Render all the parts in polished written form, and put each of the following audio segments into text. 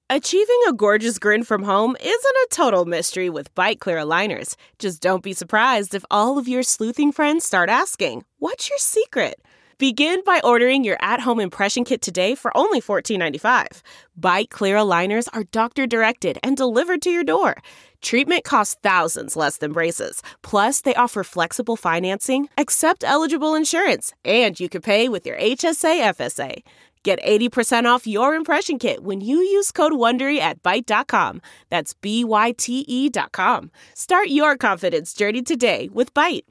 Achieving a gorgeous grin from home isn't a total mystery with Byte Clear aligners. Just don't be surprised if all of your sleuthing friends start asking, "What's your secret?" Begin by ordering your at-home impression kit today for only $14.95. Byte Clear aligners are doctor-directed and delivered to your door. Treatment costs thousands less than braces. Plus, they offer flexible financing, accept eligible insurance, and you can pay with your HSA FSA. Get 80% off your impression kit when you use code WONDERY at Byte.com. That's BYTE.com. Start your confidence journey today with Byte.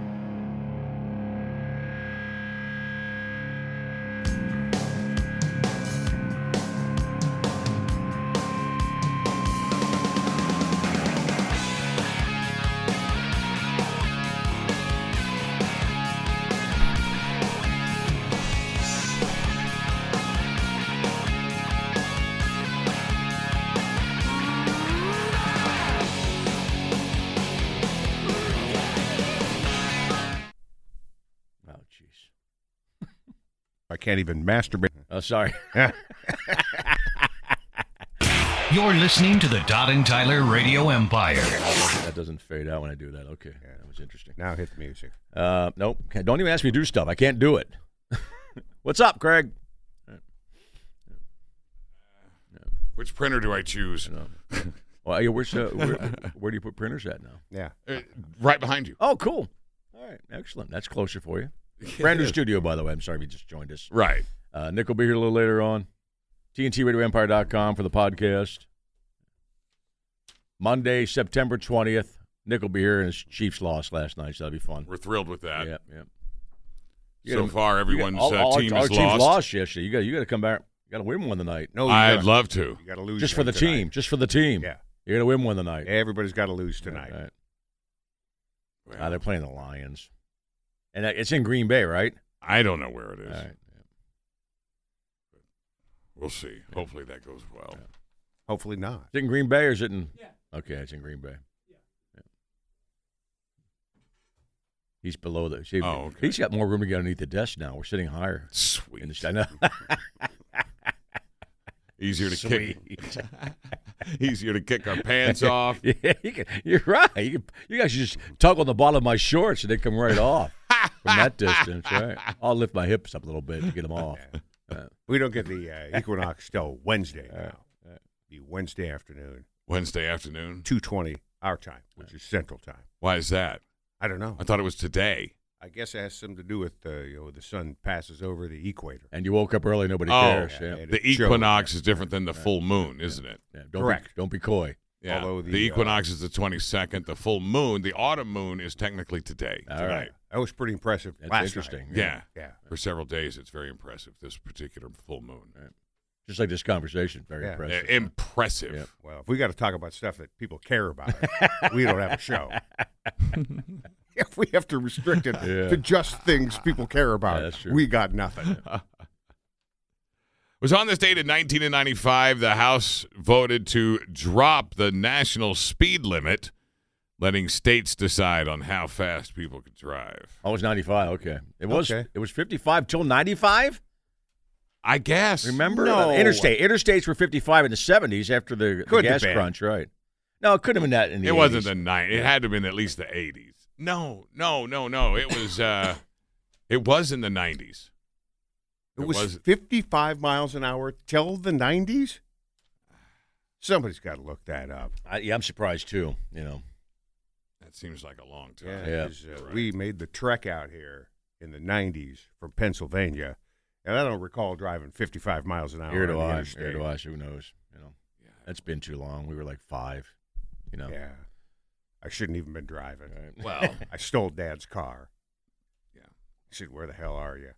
I can't even masturbate. Oh, sorry. You're listening to the Todd and Tyler Radio Empire. That doesn't fade out when I do that. Okay, yeah, that was interesting. Now hit the music. Nope. Don't even ask me to do stuff. I can't do it. What's up, Craig? Which printer do I choose? Well, where do you put printers at now? Yeah. Right behind you. Oh, cool. All right, excellent. That's closer for you. Brand new studio, by the way. I'm sorry if you just joined us. Right. Nick will be here a little later on. TNTRadioEmpire.com for the podcast. Monday, September 20th. Nick will be here, and his Chiefs lost last night, so that'll be fun. We're thrilled with that. Yeah. So far, everyone's team our is team's lost. lost yesterday. You got to come back. You got to win one tonight. No, I'd love to. You got to lose just for the tonight. team. Just for the team. Yeah. You got to win one tonight. Everybody's got to lose tonight. Right. Well, They're playing the Lions, and it's in Green Bay, right? I don't know where it is. All right. We'll see. Hopefully that goes well. Yeah. Hopefully not. Is it in Green Bay or is it in? Yeah. Okay, it's in Green Bay. Yeah. He's below the. See, okay. He's got more room to get underneath the desk now. We're sitting higher. Sweet. I know. Easier to kick. Easier to kick our pants off. Yeah, you're right. You guys should just tug on the bottom of my shorts and they come right off from that distance. Right. I'll lift my hips up a little bit to get them off. We don't get the equinox till Wednesday now. Be Wednesday afternoon. Wednesday afternoon? 2:20 our time, which is Central Time. Why is that? I don't know. I thought it was today. I guess it has something to do with the sun passes over the equator. And you woke up early, nobody cares. Yeah. The equinox is different than the full moon, isn't it? Yeah. Correct. Don't be coy. Yeah. Although the equinox is the 22nd. The full moon, the autumn moon, is technically today. All right. That was pretty impressive. That's last interesting. night. Yeah. For several days, it's very impressive, this particular full moon. Right. Just like this conversation, very impressive. Impressive. Yep. Well, if we got to talk about stuff that people care about, we don't have a show. If we have to restrict it to just things people care about, that's true. we got nothing. It was on this date in 1995, the House voted to drop the national speed limit, letting states decide on how fast people could drive. Oh, it was 95. Okay. It was Okay. It was 55 till 95? I guess. Remember? No. Interstates were 55 in the 70s after the Couldn't gas have been. crunch, right? No, it couldn't have been that in the 80s. It wasn't the 90s. It had to have been at least the 80s. No. It was it was in the 90s. It was 55 miles an hour till the 90s? Somebody's got to look that up. I'm surprised, too, you know. That seems like a long time. Yeah. 'Cause, we made the trek out here in the 90s from Pennsylvania, and I don't recall driving 55 miles an hour. Here on to the us. interstate. Here to us. Who knows? You know, that's been too long. We were like 5, you know. Yeah. I shouldn't even been driving. Right. Well, I stole Dad's car. Yeah. He said, "Where the hell are you?"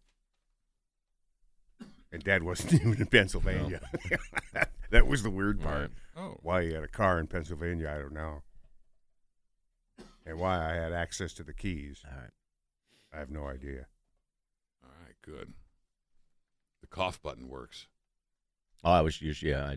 And Dad wasn't even in Pennsylvania. That was the weird part. oh. Why he had a car in Pennsylvania, I don't know. And why I had access to the keys, All right. I have no idea. All right, good. The cough button works. Oh, I was used, yeah.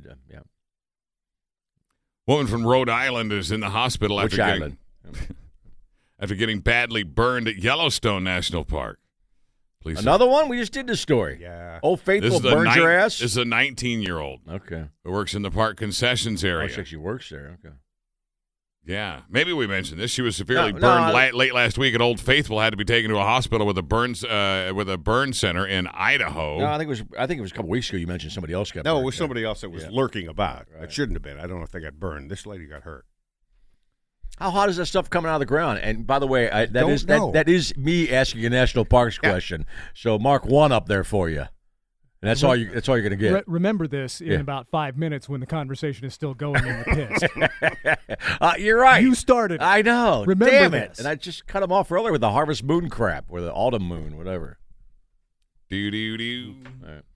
Woman from Rhode Island is in the hospital Which island? after getting badly burned at Yellowstone National Park. Police Another one? We just did this story. Yeah. Old Faithful burns your ass? This is a 19-year-old Okay. who works in the park concessions Oh, area. she actually works there. Okay. Yeah, maybe we mentioned this. She was severely No, burned late last week at Old Faithful. Had to be taken to a hospital with a burn center in Idaho. No, I think it was a couple weeks ago. You mentioned somebody else got No, burned. it was somebody else that was lurking about. Right. It shouldn't have been. I don't know if they got burned. This lady got hurt. How hot is that stuff coming out of the ground? And by the way, Don't know. that is me asking a national parks question. So mark one up there for you. And that's all you're going to get. Remember this in about 5 minutes when the conversation is still going and you're pissed. You're right. You started it. I know. Remember Damn it. this. And I just cut them off earlier with the Harvest Moon crap or the Autumn Moon, whatever. Do. All right.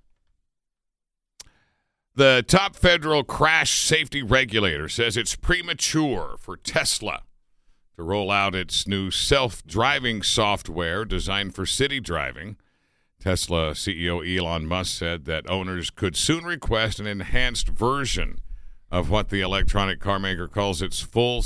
The top federal crash safety regulator says it's premature for Tesla to roll out its new self-driving software designed for city driving. Tesla CEO Elon Musk said that owners could soon request an enhanced version of what the electronic car maker calls its full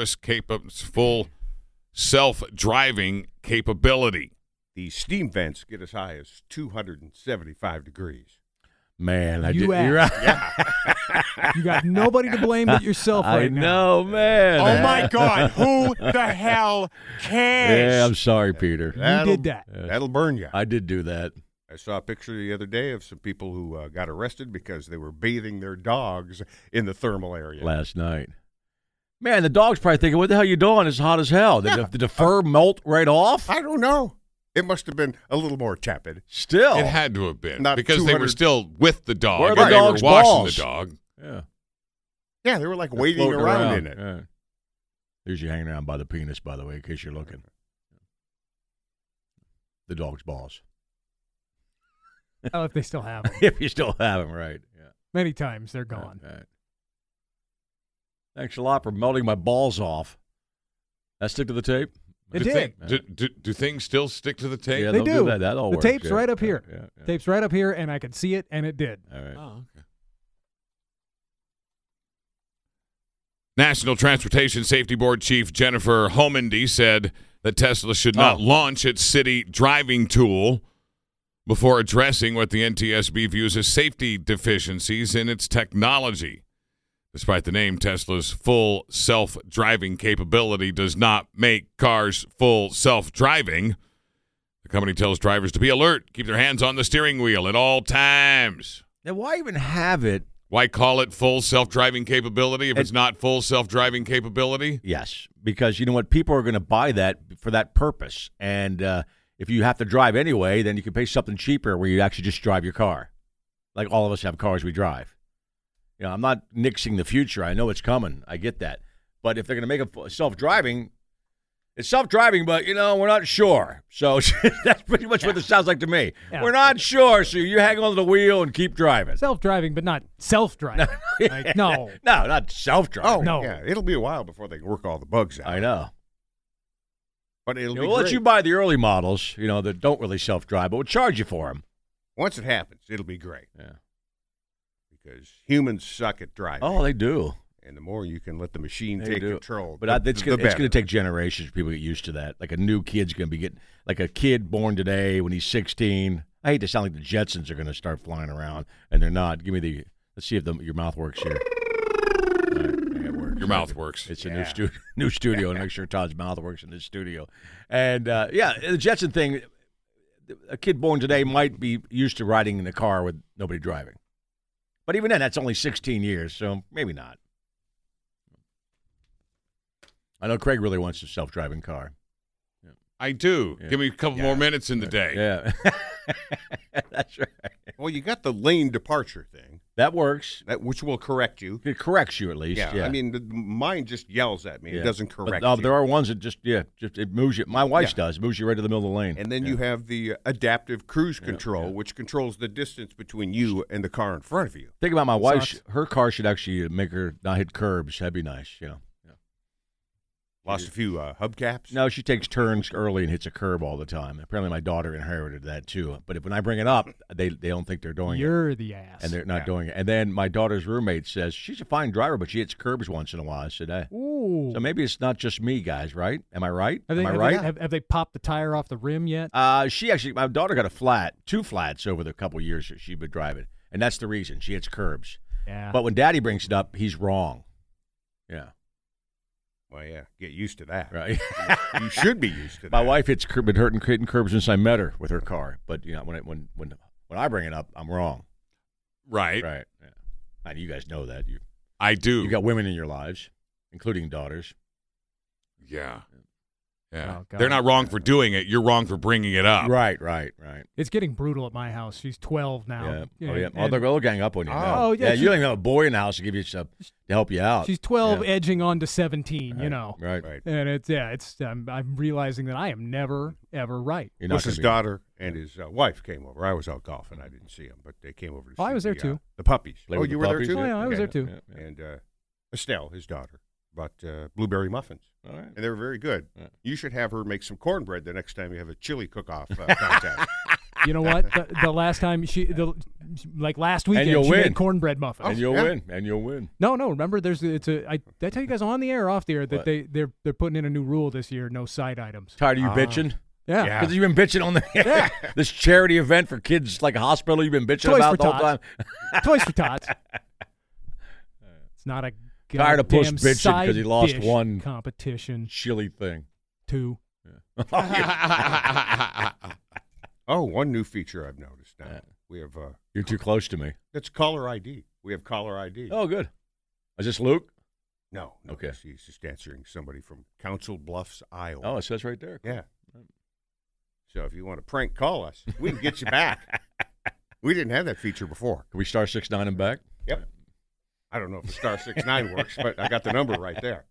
self-driving capability. The steam vents get as high as 275 degrees. Man, You you're right. You got nobody to blame but yourself I right now. know, man. Oh, my God. Who the hell cares? Yeah, I'm sorry, Peter. You did that. That'll burn you. I did do that. I saw a picture the other day of some people who got arrested because they were bathing their dogs in the thermal area. Last night. Man, the dog's probably thinking, what the hell are you doing? It's hot as hell. Did the fur melt right off? I don't know. It must have been a little more tepid. Still. It had to have been Not because they were 200 still with the dog. Where are and the they were dog's washing balls? the dog. Yeah. Yeah, they were like wading Floating around in it. Yeah. There's you hanging around by the penis, by the way, in case you're looking. The dog's balls. Oh, if they still have them. If you still have them, right. Yeah. Many times they're gone. Right. Thanks a lot for melting my balls off. That stick to the tape? It did. Do things still stick to the tape? Yeah, They they'll do. that. That all The works. tape's Yeah. right up here. Yeah. Tape's right up here, and I could see it, and it did. All right. Oh, okay. National Transportation Safety Board Chief Jennifer Homendy said that Tesla should not launch its city driving tool before addressing what the NTSB views as safety deficiencies in its technology. Despite the name, Tesla's full self-driving capability does not make cars full self-driving. The company tells drivers to be alert, keep their hands on the steering wheel at all times. Now, why even have it? Why call it full self-driving capability if it's not full self-driving capability? Yes, because you know what? People are going to buy that for that purpose. And if you have to drive anyway, then you can pay something cheaper where you actually just drive your car. Like all of us have cars we drive. You know, I'm not nixing the future. I know it's coming. I get that. But if they're going to make it self-driving, it's self-driving, but, you know, we're not sure. So that's pretty much what it sounds like to me. Yeah. We're not sure, so you hang on to the wheel and keep driving. Self-driving, but not self-driving. Like, no. No, not self-driving. Oh, No. yeah. It'll be a while before they can work all the bugs out. I know. But it'll be We'll let great. you buy the early models, you know, that don't really self-drive, but we'll charge you for them. Once it happens, it'll be great. Yeah. Because humans suck at driving. Oh, they do. And the more you can let the machine They take do. control, But it's going better. to take generations for people to get used to that. Like a new kid's going to be getting, like a kid born today when he's 16. I hate to sound like the Jetsons are going to start flying around, and they're not. Give me the, let's see if your mouth works here. All right, yeah, it works. Your mouth works. It's a new studio, and make sure Todd's mouth works in this studio. And, yeah, the Jetson thing, a kid born today might be used to riding in a car with nobody driving. But even then, that's only 16 years, so maybe not. I know Craig really wants a self-driving car. I do. Yeah. Give me a couple more minutes in the day. Yeah. That's right. Well, you got the lane departure thing, That works. which will correct you. It corrects you at least. Yeah. I mean, mine just yells at me. Yeah. It doesn't But, correct you. there are ones that just it moves you. My wife's does. Moves you right to the middle of the lane. And then you have the adaptive cruise control, which controls the distance between you and the car in front of you. Think about my wife. Sucks. Her car should actually make her not hit curbs. That'd be nice, you know. Lost a few hubcaps. No, she takes turns early and hits a curb all the time. Apparently, my daughter inherited that too. But when I bring it up, they don't think they're doing it. You're the ass. And they're not doing it. And then my daughter's roommate says she's a fine driver, but she hits curbs once in a while. I said, Ooh. Oh. So maybe it's not just me, guys, right? Am I right? Have they popped the tire off the rim yet? My daughter got two flats over the couple years that she'd been driving, and that's the reason. She hits curbs. Yeah. But when Daddy brings it up, he's wrong. Yeah. Well, yeah, get used to that. Right. You should be used to that. My wife been hitting curbs since I met her with her car. But when I bring it up, I'm wrong. Right. Right. Yeah. And you guys know that. I do. You got women in your lives, including daughters. Yeah. Yeah. Oh, God. They're not wrong for doing it. You're wrong for bringing it up. Right. It's getting brutal at my house. She's 12 now. Yeah. They'll gang up on you now. Oh, yeah. You don't even have a boy in the house to give you stuff to help you out. She's 12, edging on to 17. Right. And I'm realizing that I am never ever right. His daughter and his wife came over. I was out golfing. I didn't see them, but they came over to see I was there too. The puppies. Play with you the were puppies? there too? Oh, yeah, I was there too. Yeah. And Estelle, his daughter, bought blueberry muffins. All right. And they were very good. Yeah. You should have her make some cornbread the next time you have a chili cook-off contest. You know what? The last time last weekend, you'll she win. made cornbread muffins. And you'll win. No. Remember, did I tell you guys on the air or off the air that What? they're putting in a new rule this year: no side items. Tired of you bitching? Yeah. Yeah. Because you've been bitching on this charity event for kids like a hospital you've been bitching Toys about for the whole time. Tots. Toys for Tots. It's not a Tired of Puss goddamn bitching because he lost side one dish competition. chili thing. 2. Oh, one new feature I've noticed now. We have You're too close to me. that's caller ID. We have caller ID. Oh, good. Is this Luke? No. Okay. He's just answering somebody from Council Bluffs, Iowa. Oh, it says right there. Yeah. So if you want to prank call us, we can get you back. We didn't have that feature before. Can we star 6-9 and back? Yep. I don't know if the star 6-9 works, but I got the number right there.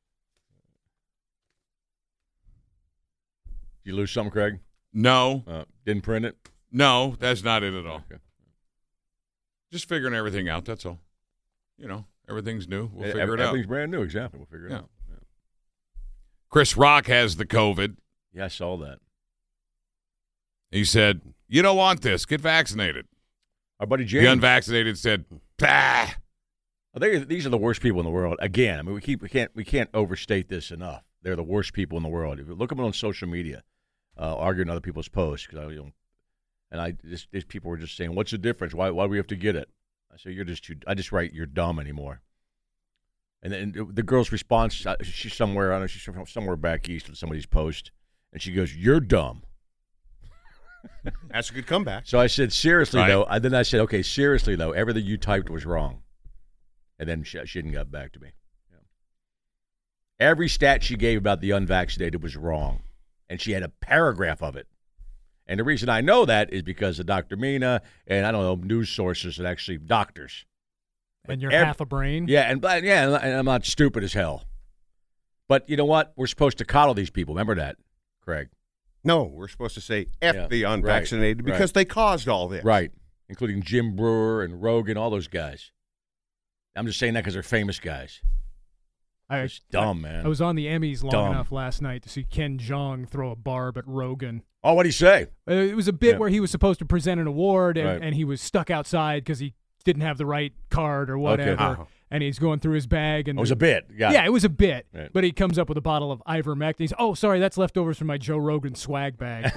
Did you lose something, Craig? No. Didn't print it? No, that's not it at all. Okay. Just figuring everything out, that's all. Everything's new. We'll figure it out. Everything's brand new, exactly. We'll figure it out. Yeah. Chris Rock has the COVID. Yeah, I saw that. He said, "You don't want this. Get vaccinated." Our buddy James. The unvaccinated said, "Bah." These are the worst people in the world. Again, I mean, we can't overstate this enough. They're the worst people in the world. If you look at them on social media, arguing other people's posts, these people were just saying, "What's the difference? Why do we have to get it?" I say, "You're just too." I just write, "You're dumb anymore." And then the girl's response, she's somewhere, I don't know, she's from somewhere back east with somebody's post, and she goes, "You're dumb." That's a good comeback. So I said, seriously, Right. though. And then I said, okay, seriously, though, everything you typed was wrong. And then she didn't get back to me. Yeah. Every stat she gave about the unvaccinated was wrong. And she had a paragraph of it. And the reason I know that is because of Dr. Mina and, I don't know, news sources and actually doctors. And you're half a brain? Yeah, and I'm not stupid as hell. But you know what? We're supposed to coddle these people. Remember that, Craig? No, we're supposed to say F the unvaccinated right. because they caused all this. Right, including Jim Brewer and Rogan, all those guys. I'm just saying that because they're famous guys. It's dumb, man. I was on the Emmys long Dumb. enough last night to see Ken Jeong throw a barb at Rogan. Oh, what'd he say? It was a bit where he was supposed to present an award, and, Right. and he was stuck outside because he didn't have the right card or whatever. Okay. And he's going through his bag. And It was a bit. it was a bit. Right. But he comes up with a bottle of ivermectin. He's, oh, sorry, that's leftovers from my Joe Rogan swag bag.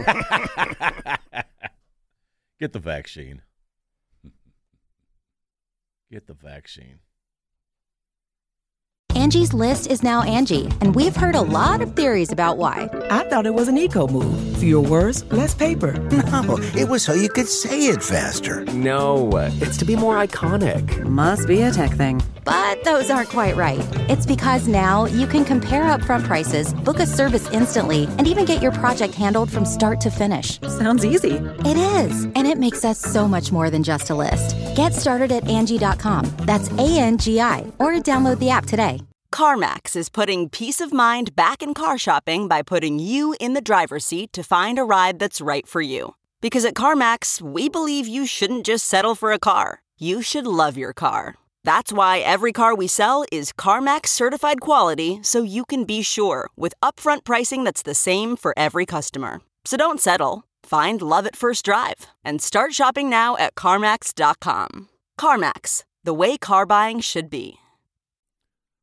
Get the vaccine. Get the vaccine. Angie's List is now Angie, and we've heard a lot of theories about why. I thought it was an eco move. Fewer words, less paper. No, it was so you could say it faster. No, it's to be more iconic. Must be a tech thing. But those aren't quite right. It's because now you can compare upfront prices, book a service instantly, and even get your project handled from start to finish. Sounds easy. It is, and it makes us so much more than just a list. Get started at Angie.com. That's ANGI, or download the app today. CarMax is putting peace of mind back in car shopping by putting you in the driver's seat to find a ride that's right for you. Because at CarMax, we believe you shouldn't just settle for a car. You should love your car. That's why every car we sell is CarMax certified quality, so you can be sure with upfront pricing that's the same for every customer. So don't settle. Find love at first drive and start shopping now at CarMax.com. CarMax, the way car buying should be.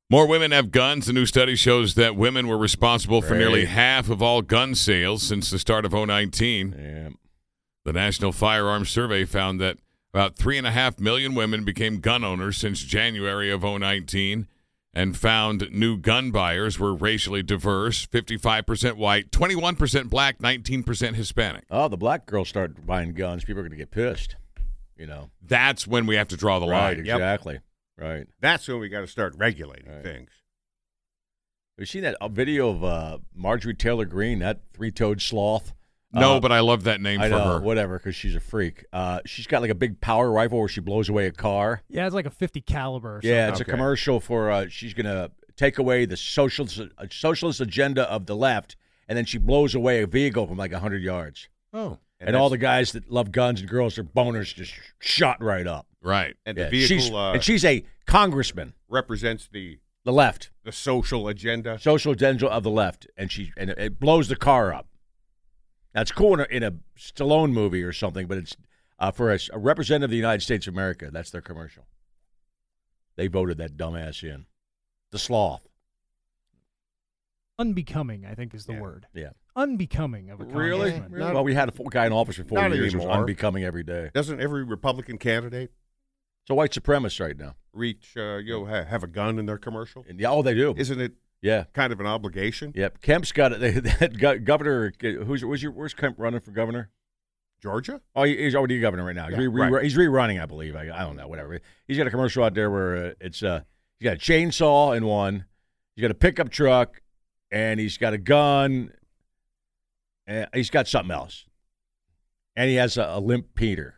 More women have guns. The new study shows that women were responsible for nearly half of all gun sales since the start of 2019. Yeah. The National Firearms Survey found that about 3.5 million women became gun owners since January of 2019 and found new gun buyers were racially diverse, 55% white, 21% black, 19% Hispanic. Oh, the black girls start buying guns. People are going to get pissed. That's when we have to draw the line. Right, exactly. Right. That's when we got to start regulating things. Have you seen that video of Marjorie Taylor Greene, that three-toed sloth? No, but I love that name I for know, her. whatever, because she's a freak. She's got like a big power rifle where she blows away a car. Yeah, it's like a 50 caliber or something. Yeah, it's a commercial for she's going to take away the socialist agenda of the left, and then she blows away a vehicle from like 100 yards. Oh. And all the guys that love guns and girls, their boners just shot right up. Right. And the vehicle she's a congressman. Represents the left. The social agenda. Social agenda of the left. And it blows the car up. That's cool in a Stallone movie or something, but it's for a representative of the United States of America. That's their commercial. They voted that dumbass in. The sloth. Unbecoming, I think, is the word. Yeah. Unbecoming of a congressman. Really? Well, we had a guy in office for 4 years who was anymore. unbecoming every day. Doesn't every Republican candidate? It's a white supremacist right now. Have a gun in their commercial? And they do. Isn't it? Yeah. Kind of an obligation. Yep. Kemp's got it. That governor. Where's Kemp running for governor? Georgia? Oh, he's already governor right now. Yeah, he's rerunning, I believe. I don't know. Whatever. He's got a commercial out there where it's he's got a chainsaw in one. He's got a pickup truck, and he's got a gun. And he's got something else. And he has a limp Peter.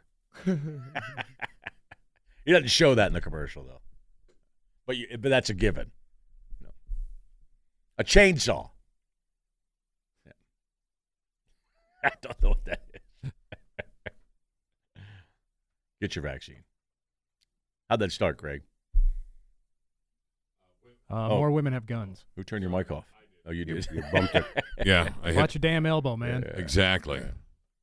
He doesn't show that in the commercial, though. But that's a given. No. A chainsaw. Yeah. I don't know what that is. Get your vaccine. How'd that start, Greg? More women have guns. Who turned your mic off? Oh, you did. You bumped it. Yeah. Watch your damn elbow, man. Yeah, exactly. Yeah.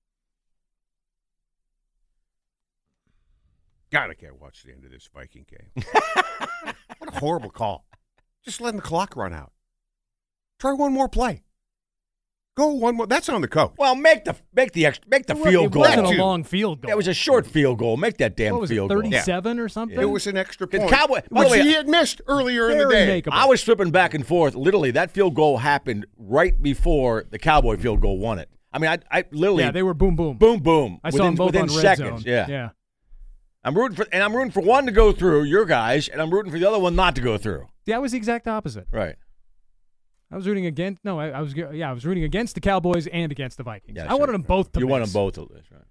God, I can't watch the end of this Viking game. What a horrible call. Just letting the clock run out. Try one more play. Go one more. That's on the coach. Well, make the field goal. It wasn't a long field goal. That was a short field goal. Make that damn what was field it, goal. 37 or something? It was an extra point. Cowboy, which he had missed earlier in the day. Makeable. I was flipping back and forth. Literally, that field goal happened right before the Cowboy field goal won it. I mean, I literally. Yeah, they were boom, boom. Boom, boom. I saw them both within on Red seconds. Zone. Yeah. I'm rooting for one to go through, your guys, and I'm rooting for the other one not to go through. Yeah, I was the exact opposite. Right. I was rooting against. No, I was rooting against the Cowboys and against the Vikings. Yeah, I wanted them both to. You miss. want them both to lose, right?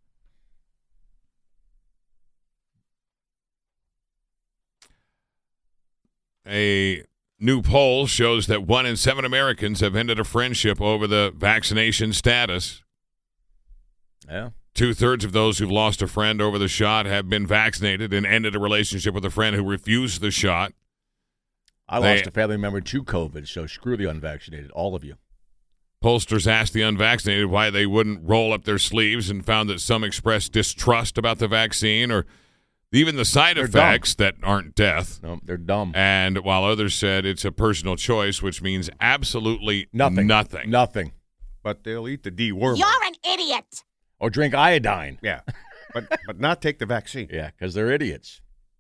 A new poll shows that 1 in 7 Americans have ended a friendship over the vaccination status. Yeah. 2/3 of those who've lost a friend over the shot have been vaccinated and ended a relationship with a friend who refused the shot. I lost a family member to COVID, so screw the unvaccinated, all of you. Pollsters asked the unvaccinated why they wouldn't roll up their sleeves and found that some expressed distrust about the vaccine or even the side effects that aren't death. No, they're dumb. And while others said it's a personal choice, which means absolutely nothing. Nothing. But they'll eat the dewormer. You're an idiot. Or drink iodine. Yeah, but not take the vaccine. Yeah, because they're idiots.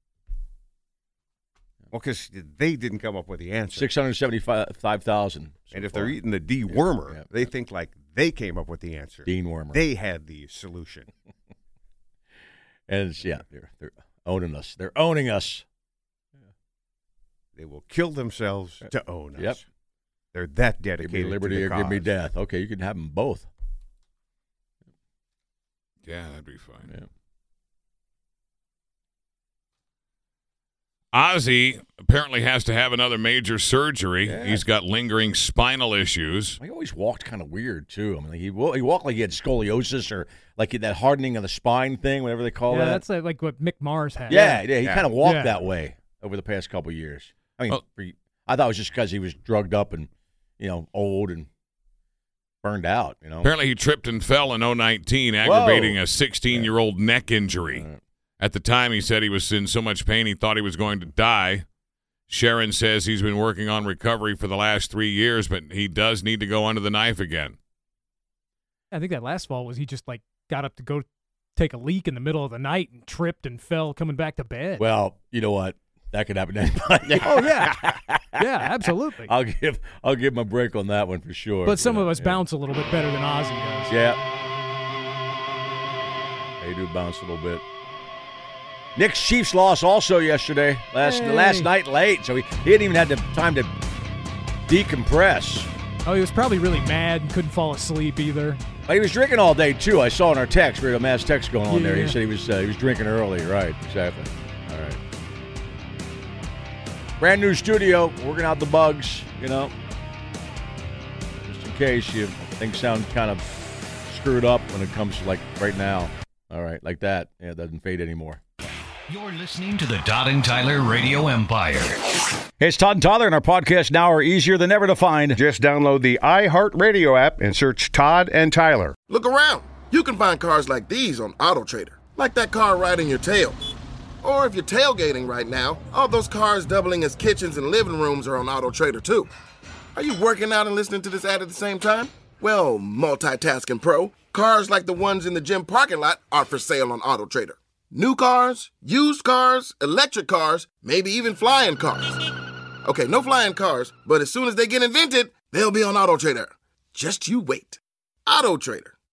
Well, because they didn't come up with the answer. 675,000. And if they're eating the dewormer, they think like they came up with the answer. Dean Wormer. They had the solution. And it's, they're owning us. They're owning us. They will kill themselves to own us. Yep. They're that dedicated. Give me liberty to the or cause. give me death. Okay, you can have them both. Yeah, that'd be fine. Yeah. Ozzy apparently has to have another major surgery. Yeah. He's got lingering spinal issues. He always walked kind of weird, too. I mean, he walked like he had scoliosis or like that hardening of the spine thing, whatever they call that. Yeah, that's like what Mick Mars had. Yeah, he kind of walked that way over the past couple of years. I mean, I thought it was just because he was drugged up and, old and burned out, Apparently he tripped and fell in 2019, aggravating a 16-year-old neck injury. At the time, he said he was in so much pain he thought he was going to die. Sharon says he's been working on recovery for the last 3 years, but he does need to go under the knife again. I think that last fall was he just got up to go take a leak in the middle of the night and tripped and fell coming back to bed. Well, you know what? That could happen to anybody. Oh, yeah. Yeah, absolutely. I'll give him a break on that one for sure. But some of us bounce a little bit better than Ozzy does. Yeah. They do bounce a little bit. Knicks Chiefs lost also yesterday, last night late, so he didn't even have the time to decompress. Oh, he was probably really mad and couldn't fall asleep either. But he was drinking all day, too. I saw in our text. We had a mass text going on there. He said he was drinking early. Right, exactly. All right. Brand new studio, working out the bugs, just in case things sound kind of screwed up when it comes to right now. All right, like that. Yeah, it doesn't fade anymore. You're listening to the Todd and Tyler Radio Empire. Hey, it's Todd and Tyler, and our podcasts now are easier than ever to find. Just download the iHeartRadio app and search Todd and Tyler. Look around. You can find cars like these on AutoTrader, like that car riding your tail. Or if you're tailgating right now, all those cars doubling as kitchens and living rooms are on AutoTrader too. Are you working out and listening to this ad at the same time? Well, multitasking pro, cars like the ones in the gym parking lot are for sale on AutoTrader. New cars, used cars, electric cars, maybe even flying cars. Okay, no flying cars, but as soon as they get invented, they'll be on AutoTrader. Just you wait. AutoTrader.